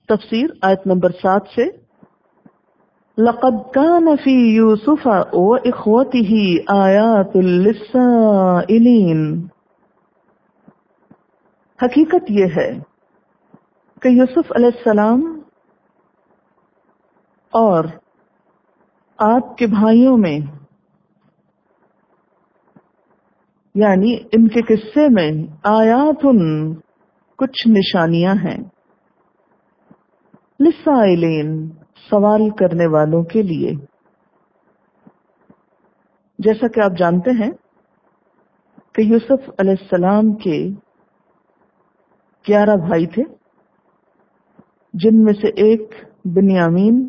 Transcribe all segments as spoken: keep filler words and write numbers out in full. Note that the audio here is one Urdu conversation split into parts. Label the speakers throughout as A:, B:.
A: تفسیر آیت نمبر سات سے لقد كان في يوسف وإخوته آيات للسائلين. حقیقت یہ ہے کہ یوسف علیہ السلام اور آپ کے بھائیوں میں یعنی ان کے قصے میں آیات کچھ نشانیاں ہیں للسائلین سوال کرنے والوں کے لیے. جیسا کہ آپ جانتے ہیں کہ یوسف علیہ السلام کے گیارہ بھائی تھے، جن میں سے ایک بنیامین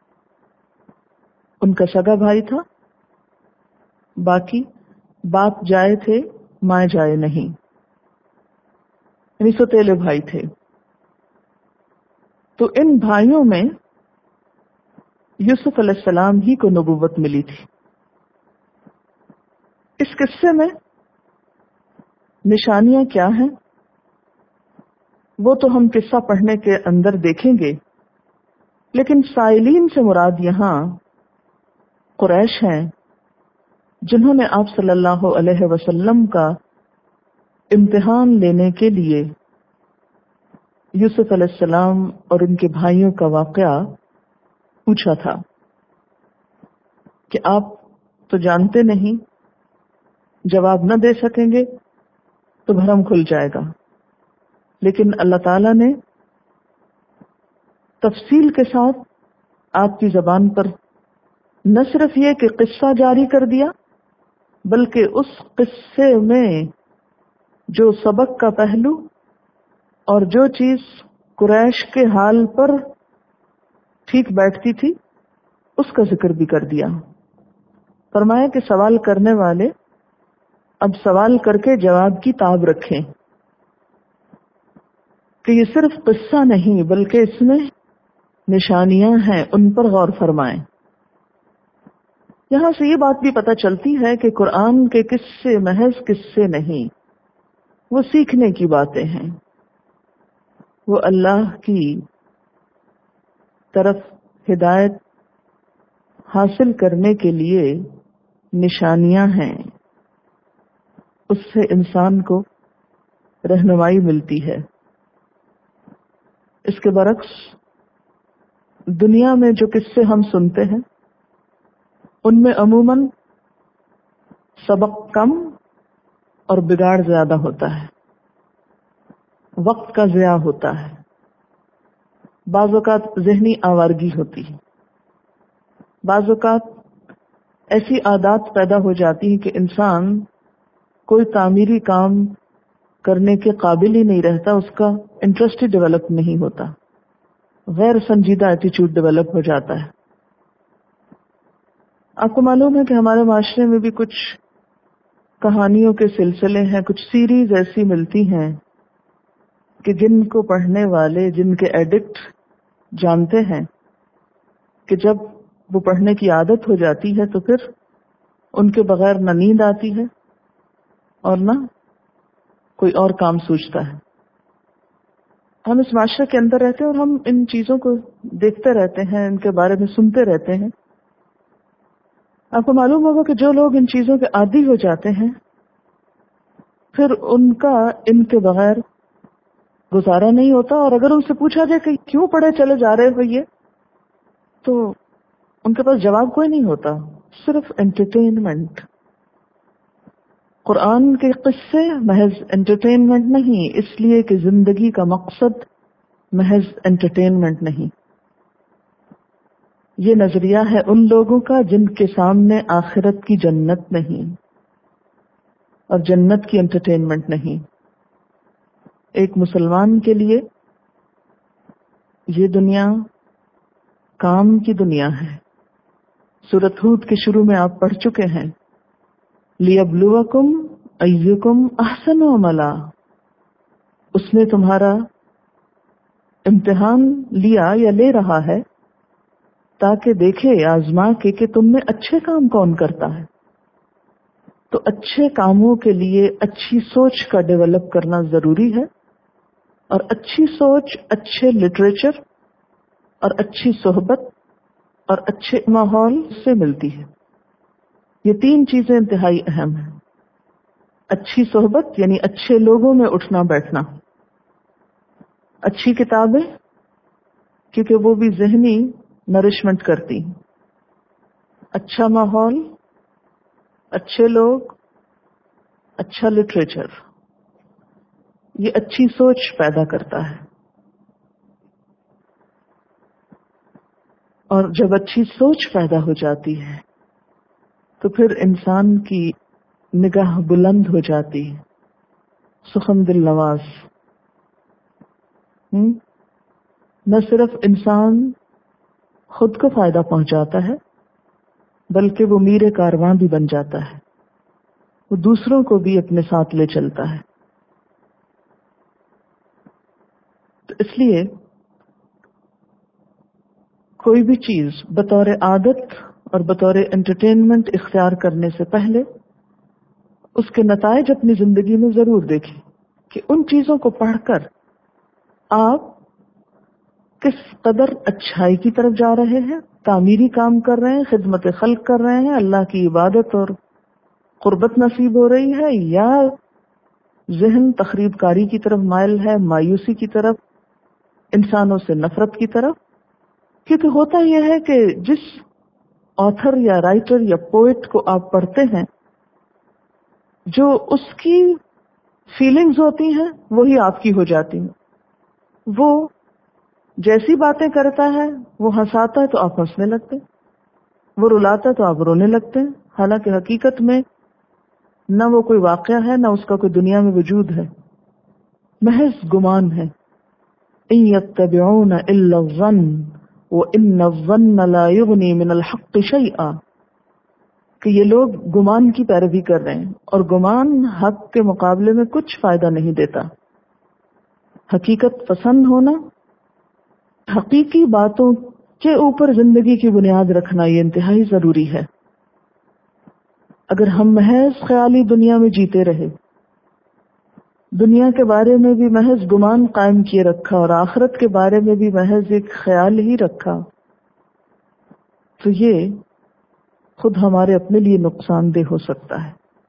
A: ان کا سگا بھائی تھا، باقی باپ جائے تھے ماں جائے نہیں، یعنی سوتیلے بھائی تھے. تو ان بھائیوں میں یوسف علیہ السلام ہی کو نبوت ملی تھی. اس قصے میں نشانیاں کیا ہیں وہ تو ہم قصہ پڑھنے کے اندر دیکھیں گے، لیکن سائلین سے مراد یہاں قریش ہیں جنہوں نے آپ صلی اللہ علیہ وسلم کا امتحان لینے کے لیے یوسف علیہ السلام اور ان کے بھائیوں کا واقعہ پوچھا تھا کہ آپ تو جانتے نہیں، جواب نہ دے سکیں گے تو بھرم کھل جائے گا. لیکن اللہ تعالیٰ نے تفصیل کے ساتھ آپ کی زبان پر نہ صرف یہ کہ قصہ جاری کر دیا، بلکہ اس قصے میں جو سبق کا پہلو اور جو چیز قریش کے حال پر ٹھیک بیٹھتی تھی اس کا ذکر بھی کر دیا. فرمایا کہ سوال کرنے والے اب سوال کر کے جواب کی تاب رکھیں کہ یہ صرف قصہ نہیں بلکہ اس میں نشانیاں ہیں، ان پر غور فرمائیں. یہاں سے یہ بات بھی پتہ چلتی ہے کہ قرآن کے قصے محض قصے نہیں، وہ سیکھنے کی باتیں ہیں، وہ اللہ کی طرف ہدایت حاصل کرنے کے لیے نشانیاں ہیں. اس سے انسان کو رہنمائی ملتی ہے. اس کے برعکس دنیا میں جو قصے ہم سنتے ہیں ان میں عموماً سبق کم اور بگاڑ زیادہ ہوتا ہے، وقت کا ضیاع ہوتا ہے، بعض اوقات ذہنی آوارگی ہوتی ہے، بعض اوقات ایسی عادات پیدا ہو جاتی ہیں کہ انسان کوئی تعمیری کام کرنے کے قابل ہی نہیں رہتا، اس کا انٹرسٹ ہی ڈیولپ نہیں ہوتا، غیر سنجیدہ ایٹیچیوڈ ڈیولپ ہو جاتا ہے. آپ کو معلوم ہے کہ ہمارے معاشرے میں بھی کچھ کہانیوں کے سلسلے ہیں، کچھ سیریز ایسی ملتی ہیں کہ جن کو پڑھنے والے، جن کے ایڈکٹ جانتے ہیں کہ جب وہ پڑھنے کی عادت ہو جاتی ہے تو پھر ان کے بغیر نہ نیند آتی ہے اور نہ کوئی اور کام سوچتا ہے. ہم اس معاشرے کے اندر رہتے ہیں اور ہم ان چیزوں کو دیکھتے رہتے ہیں، ان کے بارے میں سنتے رہتے ہیں. آپ کو معلوم ہوگا کہ جو لوگ ان چیزوں کے عادی ہو جاتے ہیں پھر ان کا ان کے بغیر گزارا نہیں ہوتا، اور اگر ان سے پوچھا جائے کہ کیوں پڑھے چلے جا رہے ہو یہ، تو ان کے پاس جواب کوئی نہیں ہوتا، صرف انٹرٹینمنٹ. قرآن کے قصے محض انٹرٹینمنٹ نہیں، اس لیے کہ زندگی کا مقصد محض انٹرٹینمنٹ نہیں. یہ نظریہ ہے ان لوگوں کا جن کے سامنے آخرت کی جنت نہیں اور جنت کی انٹرٹینمنٹ نہیں. ایک مسلمان کے لیے یہ دنیا کام کی دنیا ہے. سورۃ ہود کے شروع میں آپ پڑھ چکے ہیں لِيَبْلُوَكُمْ أَيُّكُمْ أَحْسَنُ عَمَلًا. اس نے تمہارا امتحان لیا یا لے رہا ہے تاکہ دیکھے، آزما کے کہ تم میں اچھے کام کون کرتا ہے. تو اچھے کاموں کے لیے اچھی سوچ کا ڈیولپ کرنا ضروری ہے، اور اچھی سوچ، اچھے لٹریچر اور اچھی صحبت اور اچھے ماحول سے ملتی ہے. یہ تین چیزیں انتہائی اہم ہیں. اچھی صحبت یعنی اچھے لوگوں میں اٹھنا بیٹھنا، اچھی کتابیں کیونکہ وہ بھی ذہنی نرشمنٹ کرتی ہیں، اچھا ماحول، اچھے لوگ، اچھا لٹریچر، یہ اچھی سوچ پیدا کرتا ہے. اور جب اچھی سوچ پیدا ہو جاتی ہے تو پھر انسان کی نگاہ بلند ہو جاتی ہے، سخن دل نواز. ہم؟ نہ صرف انسان خود کو فائدہ پہنچاتا ہے بلکہ وہ میر کارواں بھی بن جاتا ہے، وہ دوسروں کو بھی اپنے ساتھ لے چلتا ہے. تو اس لیے کوئی بھی چیز بطور عادت اور بطور انٹرٹینمنٹ اختیار کرنے سے پہلے اس کے نتائج اپنی زندگی میں ضرور دیکھیں کہ ان چیزوں کو پڑھ کر آپ کس قدر اچھائی کی طرف جا رہے ہیں، تعمیری کام کر رہے ہیں، خدمت خلق کر رہے ہیں، اللہ کی عبادت اور قربت نصیب ہو رہی ہے، یا ذہن تخریب کاری کی طرف مائل ہے، مایوسی کی طرف، انسانوں سے نفرت کی طرف. کیونکہ ہوتا یہ ہے کہ جس آتھر یا رائٹر یا پوئٹ کو آپ پڑھتے ہیں، جو اس کی فیلنگز ہوتی ہیں وہی آپ کی ہو جاتی ہیں. وہ جیسی باتیں کرتا ہے، وہ ہنساتا ہے تو آپ ہنسنے لگتے ہیں، وہ رلاتا ہے تو آپ رونے لگتے ہیں، حالانکہ حقیقت میں نہ وہ کوئی واقعہ ہے نہ اس کا کوئی دنیا میں وجود ہے، محض گمان ہے. ان یتبعون الا الظن وان الظن لا یغنی من الحق شیئا، کہ یہ لوگ گمان کی پیروی کر رہے ہیں اور گمان حق کے مقابلے میں کچھ فائدہ نہیں دیتا. حقیقت پسند ہونا، حقیقی باتوں کے اوپر زندگی کی بنیاد رکھنا، یہ انتہائی ضروری ہے. اگر ہم محض خیالی دنیا میں جیتے رہے، دنیا کے بارے میں بھی محض گمان قائم کیے رکھا اور آخرت کے بارے میں بھی محض ایک خیال ہی رکھا، تو یہ خود ہمارے اپنے لیے نقصان دہ ہو سکتا ہے.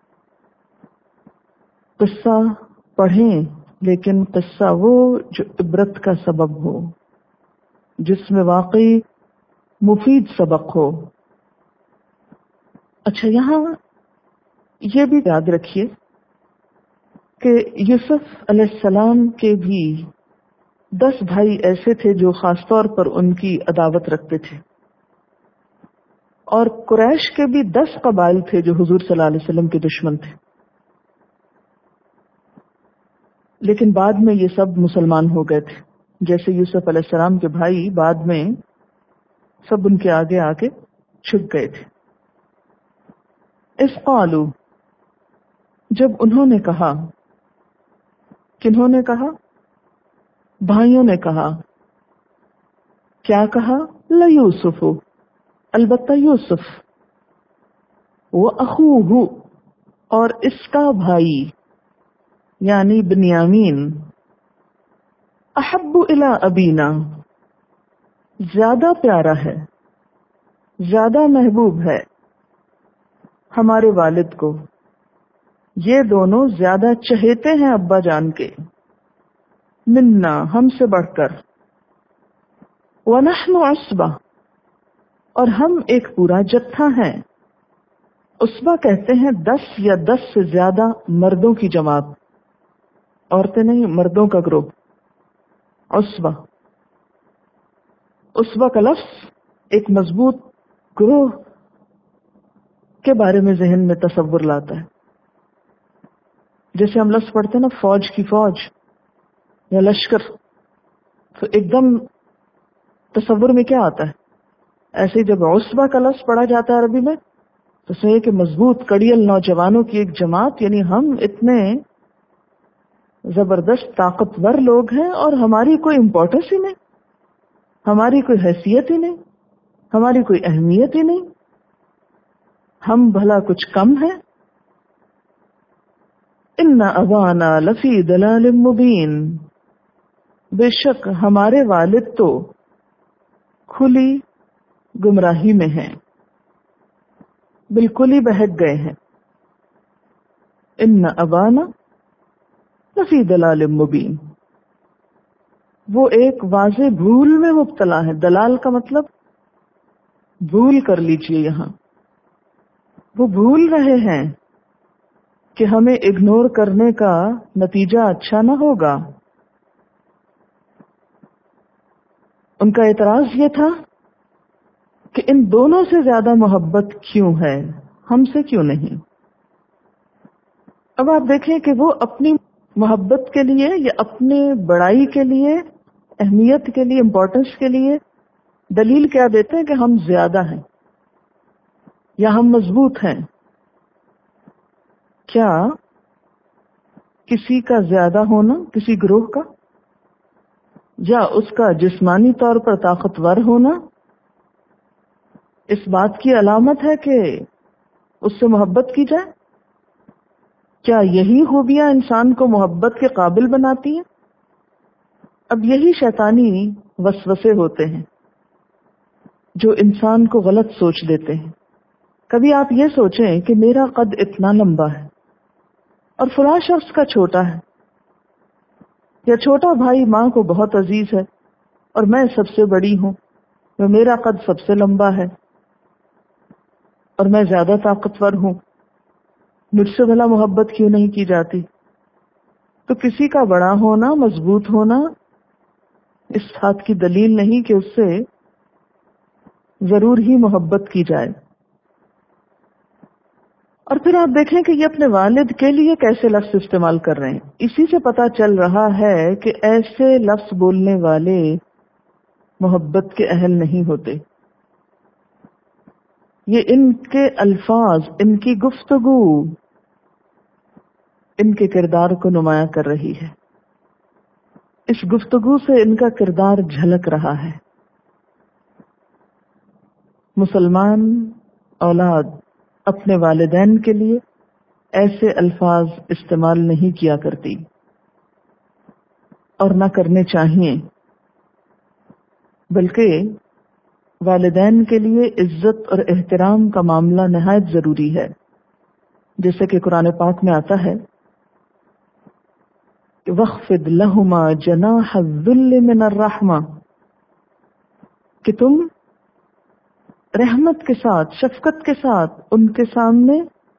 A: قصہ پڑھیں لیکن قصہ وہ جو عبرت کا سبب ہو، جس میں واقعی مفید سبق ہو. اچھا، یہاں یہ بھی یاد رکھیے کہ یوسف علیہ السلام کے بھی دس بھائی ایسے تھے جو خاص طور پر ان کی عداوت رکھتے تھے، اور قریش کے بھی دس قبائل تھے جو حضور صلی اللہ علیہ وسلم کے دشمن تھے. لیکن بعد میں یہ سب مسلمان ہو گئے تھے، جیسے یوسف علیہ السلام کے بھائی بعد میں سب ان کے آگے آ کے چھپ گئے تھے. اذ قالوا، جب انہوں نے کہا، کنہوں نے کہا؟ بھائیوں نے کہا. کیا کہا؟ لیوسف، البتہ یوسف، وہ اخوہ، اور اس کا بھائی یعنی بنیامین، احب الی ابینا، زیادہ پیارا ہے، زیادہ محبوب ہے ہمارے والد کو. یہ دونوں زیادہ چہیتے ہیں ابا جان کے، منا، ہم سے بڑھ کر، ونحن عصبہ، اور ہم ایک پورا جتھا ہیں. عصبہ کہتے ہیں دس یا دس سے زیادہ مردوں کی جماعت، عورتیں نہیں، مردوں کا گروہ. عصبہ عصبہ کا لفظ ایک مضبوط گروہ کے بارے میں ذہن میں تصور لاتا ہے. جیسے ہم لفظ پڑھتے ہیں نا، فوج کی فوج یا لشکر، تو ایک دم تصور میں کیا آتا ہے؟ ایسے جب عصبہ کا لفظ پڑھا جاتا ہے عربی میں تو سمجھے کہ مضبوط کڑیل نوجوانوں کی ایک جماعت، یعنی ہم اتنے زبردست طاقتور لوگ ہیں اور ہماری کوئی امپورٹنس ہی نہیں، ہماری کوئی حیثیت ہی نہیں، ہماری کوئی اہمیت ہی نہیں، ہم بھلا کچھ کم ہیں. ان ابانا لفی ضلال مبین، بے شک ہمارے والد تو کھلی گمراہی میں ہیں، بالکل ہی بہک گئے ہیں. ان ابانا لفی دلال مبین، وہ ایک واضح بھول میں مبتلا ہے. دلال کا مطلب بھول کر لیجئے. یہاں وہ بھول رہے ہیں کہ ہمیں اگنور کرنے کا نتیجہ اچھا نہ ہوگا. ان کا اعتراض یہ تھا کہ ان دونوں سے زیادہ محبت کیوں ہے، ہم سے کیوں نہیں. اب آپ دیکھیں کہ وہ اپنی محبت کے لیے یا اپنے بڑائی کے لیے، اہمیت کے لیے، امپورٹنس کے لیے دلیل کیا دیتے ہیں کہ ہم زیادہ ہیں یا ہم مضبوط ہیں. کیا کسی کا زیادہ ہونا، کسی گروہ کا، یا اس کا جسمانی طور پر طاقتور ہونا اس بات کی علامت ہے کہ اس سے محبت کی جائے؟ کیا یہی خوبیاں انسان کو محبت کے قابل بناتی ہیں؟ اب یہی شیطانی وسوسے ہوتے ہیں جو انسان کو غلط سوچ دیتے ہیں. کبھی آپ یہ سوچیں کہ میرا قد اتنا لمبا ہے اور فلاں شخص کا چھوٹا ہے، یا چھوٹا بھائی ماں کو بہت عزیز ہے اور میں سب سے بڑی ہوں، میں میرا قد سب سے لمبا ہے اور میں زیادہ طاقتور ہوں، مجھ سے بھلا محبت کیوں نہیں کی جاتی؟ تو کسی کا بڑا ہونا، مضبوط ہونا اس بات کی دلیل نہیں کہ اس سے ضرور ہی محبت کی جائے. اور پھر آپ دیکھیں کہ یہ اپنے والد کے لیے کیسے لفظ استعمال کر رہے ہیں. اسی سے پتا چل رہا ہے کہ ایسے لفظ بولنے والے محبت کے اہل نہیں ہوتے. یہ ان کے الفاظ، ان کی گفتگو ان کے کردار کو نمایاں کر رہی ہے. اس گفتگو سے ان کا کردار جھلک رہا ہے. مسلمان اولاد اپنے والدین کے لیے ایسے الفاظ استعمال نہیں کیا کرتی اور نہ کرنے چاہیے، بلکہ والدین کے لیے عزت اور احترام کا معاملہ نہایت ضروری ہے. جیسے کہ قرآن پاک میں آتا ہے کہ وَخْفِضْ لَهُمَا جَنَاحَ الذُّلِّ مِنَ الرَّحْمَةِ، کہ تم رحمت کے ساتھ، شفقت کے ساتھ ان کے سامنے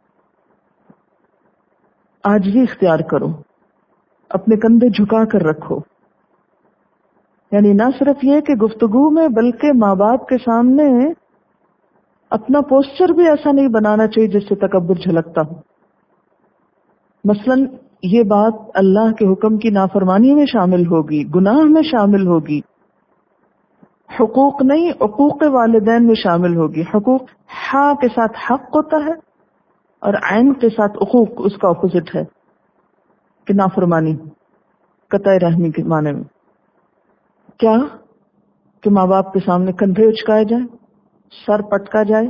A: عاجزی اختیار کرو، اپنے کندھے جھکا کر رکھو. یعنی نہ صرف یہ کہ گفتگو میں، بلکہ ماں باپ کے سامنے اپنا پوسچر بھی ایسا نہیں بنانا چاہیے جس سے تکبر جھلکتا ہو. مثلاً یہ بات اللہ کے حکم کی نافرمانی میں شامل ہوگی، گناہ میں شامل ہوگی، حقوق نہیں عقوق والدین میں شامل ہوگی. حقوق ہا کے ساتھ حق ہوتا ہے اور عین کے ساتھ عقوق اس کا اپوزٹ ہے کہ نافرمانی، قطع رحمی کے معنی میں. کیا کہ ماں باپ کے سامنے کندھے اچکائے جائیں، سر پٹکا جائے،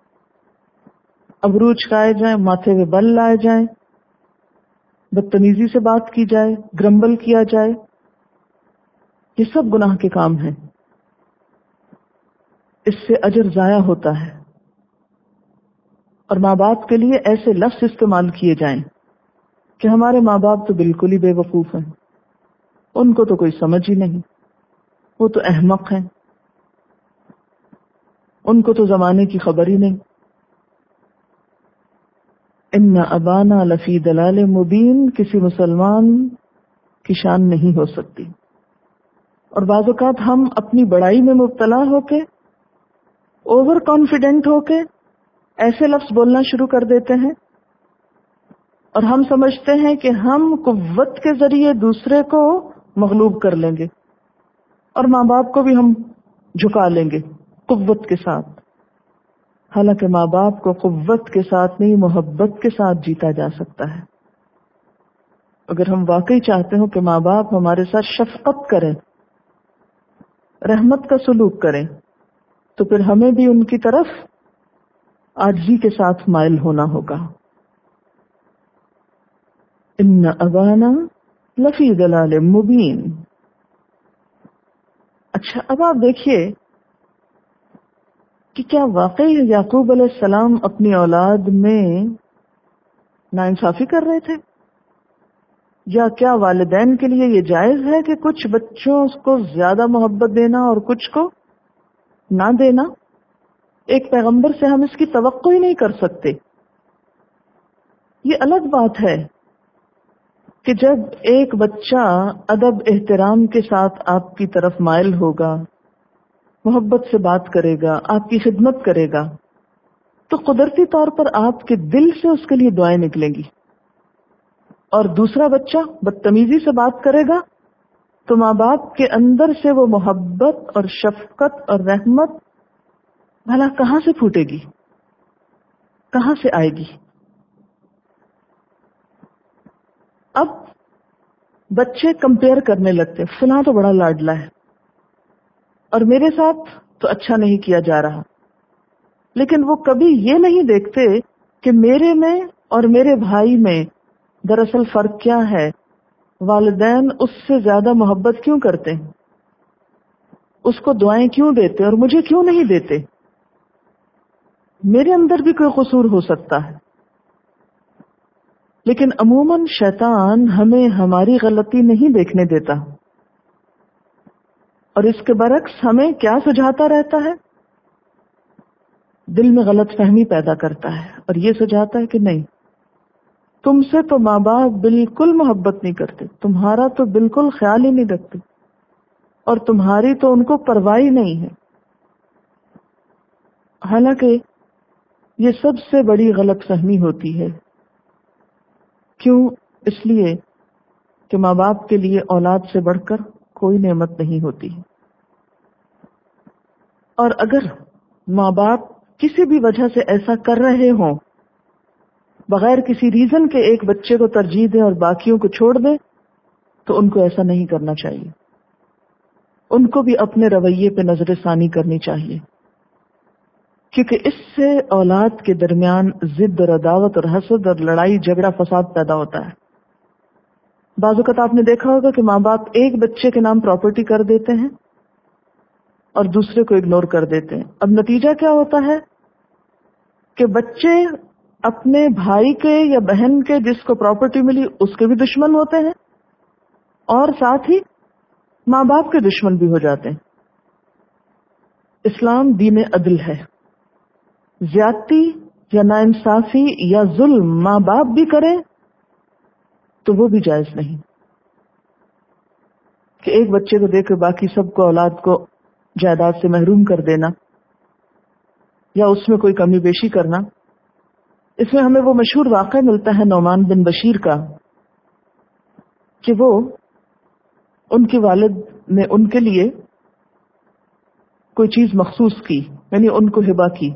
A: ابرو اچکائے جائیں، ماتھے میں بل لائے جائیں، بدتمیزی سے بات کی جائے، گرمبل کیا جائے. یہ سب گناہ کے کام ہیں. اس سے اجر ضائع ہوتا ہے. اور ماں باپ کے لیے ایسے لفظ استعمال کیے جائیں کہ ہمارے ماں باپ تو بالکل ہی بے وقوف ہیں، ان کو تو کوئی سمجھ ہی نہیں، وہ تو احمق ہیں، ان کو تو زمانے کی خبر ہی نہیں. ان ابانا لفی دلال مبین کسی مسلمان کی شان نہیں ہو سکتی. اور بعض اوقات ہم اپنی بڑائی میں مبتلا ہو کے، اوور کانفیڈنٹ ہو کے ایسے لفظ بولنا شروع کر دیتے ہیں اور ہم سمجھتے ہیں کہ ہم قوت کے ذریعے دوسرے کو مغلوب کر لیں گے اور ماں باپ کو بھی ہم جھکا لیں گے قوت کے ساتھ. حالانکہ ماں باپ کو قوت کے ساتھ نہیں، محبت کے ساتھ جیتا جا سکتا ہے. اگر ہم واقعی چاہتے ہوں کہ ماں باپ ہمارے ساتھ شفقت کریں، رحمت کا سلوک کریں، تو پھر ہمیں بھی ان کی طرف عاجزی کے ساتھ مائل ہونا ہوگا. ان ابانا لفی دلال مبین. اچھا اب آپ دیکھیے کہ کیا واقعی یعقوب علیہ السلام اپنی اولاد میں ناانصافی کر رہے تھے؟ یا کیا والدین کے لیے یہ جائز ہے کہ کچھ بچوں کو زیادہ محبت دینا اور کچھ کو نہ دینا؟ ایک پیغمبر سے ہم اس کی توقع ہی نہیں کر سکتے. یہ الگ بات ہے کہ جب ایک بچہ ادب احترام کے ساتھ آپ کی طرف مائل ہوگا، محبت سے بات کرے گا، آپ کی خدمت کرے گا، تو قدرتی طور پر آپ کے دل سے اس کے لیے دعائیں نکلیں گی. اور دوسرا بچہ بدتمیزی سے بات کرے گا تو ماں باپ کے اندر سے وہ محبت اور شفقت اور رحمت بھلا کہاں سے پھوٹے گی، کہاں سے آئے گی؟ اب بچے کمپیئر کرنے لگتے، فلاں تو بڑا لاڈلا ہے اور میرے ساتھ تو اچھا نہیں کیا جا رہا. لیکن وہ کبھی یہ نہیں دیکھتے کہ میرے میں اور میرے بھائی میں دراصل فرق کیا ہے، والدین اس سے زیادہ محبت کیوں کرتے ہیں، اس کو دعائیں کیوں دیتے اور مجھے کیوں نہیں دیتے. میرے اندر بھی کوئی قصور ہو سکتا ہے. لیکن عموماً شیطان ہمیں ہماری غلطی نہیں دیکھنے دیتا، اور اس کے برعکس ہمیں کیا سجھاتا رہتا ہے؟ دل میں غلط فہمی پیدا کرتا ہے اور یہ سجھاتا ہے کہ نہیں، تم سے تو ماں باپ بالکل محبت نہیں کرتے، تمہارا تو بالکل خیال ہی نہیں رکھتے، اور تمہاری تو ان کو پرواہ ہی نہیں ہے. حالانکہ یہ سب سے بڑی غلط فہمی ہوتی ہے. کیوں؟ اس لیے کہ ماں باپ کے لیے اولاد سے بڑھ کر کوئی نعمت نہیں ہوتی. اور اگر ماں باپ کسی بھی وجہ سے ایسا کر رہے ہوں، بغیر کسی ریزن کے ایک بچے کو ترجیح دیں اور باقیوں کو چھوڑ دیں، تو ان کو ایسا نہیں کرنا چاہیے. ان کو بھی اپنے رویے پہ نظر ثانی کرنی چاہیے، کیونکہ اس سے اولاد کے درمیان ضد اور عداوت اور حسد اور لڑائی جھگڑا فساد پیدا ہوتا ہے. بعض اوقات آپ نے دیکھا ہوگا کہ ماں باپ ایک بچے کے نام پراپرٹی کر دیتے ہیں اور دوسرے کو اگنور کر دیتے ہیں. اب نتیجہ کیا ہوتا ہے کہ بچے اپنے بھائی کے یا بہن کے جس کو پراپرٹی ملی اس کے بھی دشمن ہوتے ہیں، اور ساتھ ہی ماں باپ کے دشمن بھی ہو جاتے ہیں. اسلام دین عدل ہے. زیادتی یا ناانصافی یا ظلم ماں باپ بھی کریں تو وہ بھی جائز نہیں. کہ ایک بچے کو دے کے باقی سب کو اولاد کو جائیداد سے محروم کر دینا یا اس میں کوئی کمی بیشی کرنا. اس میں ہمیں وہ مشہور واقعہ ملتا ہے نعمان بن بشیر کا کہ وہ ان کے والد نے ان کے لیے کوئی چیز مخصوص کی، یعنی ان کو ہبہ کی.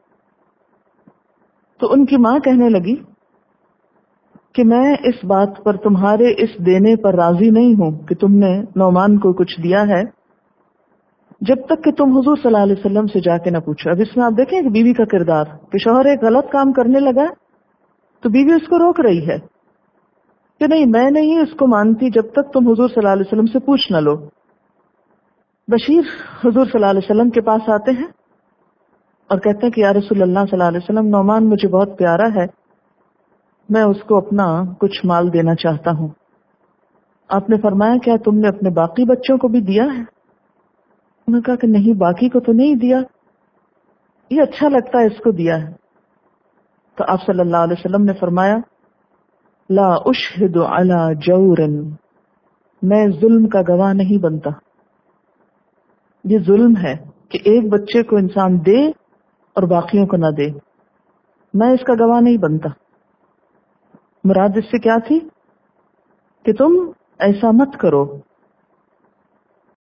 A: تو ان کی ماں کہنے لگی کہ میں اس بات پر تمہارے اس دینے پر راضی نہیں ہوں کہ تم نے نعمان کو کچھ دیا ہے جب تک کہ تم حضور صلی اللہ علیہ وسلم سے جا کے نہ پوچھو. اب اس میں آپ دیکھیں کہ بیوی کا کردار، کہ شوہر ایک غلط کام کرنے لگا تو بیوی اس کو روک رہی ہے کہ نہیں، میں نہیں اس کو مانتی جب تک تم حضور صلی اللہ علیہ وسلم سے پوچھ نہ لو. بشیر حضور صلی اللہ علیہ وسلم کے پاس آتے ہیں اور کہتے ہیں کہ یا رسول اللہ صلی اللہ علیہ وسلم، نعمان مجھے بہت پیارا ہے، میں اس کو اپنا کچھ مال دینا چاہتا ہوں. آپ نے فرمایا کیا تم نے اپنے باقی بچوں کو بھی دیا ہے؟ انہوں نے کہا کہ نہیں، باقی کو تو نہیں دیا، یہ اچھا لگتا ہے اس کو دیا ہے. تو آپ صلی اللہ علیہ وسلم نے فرمایا لا اشہد علی جور، میں ظلم کا گواہ نہیں بنتا. یہ ظلم ہے کہ ایک بچے کو انسان دے اور باقیوں کو نہ دے، میں اس کا گواہ نہیں بنتا. مراد اس سے کیا تھی کہ تم ایسا مت کرو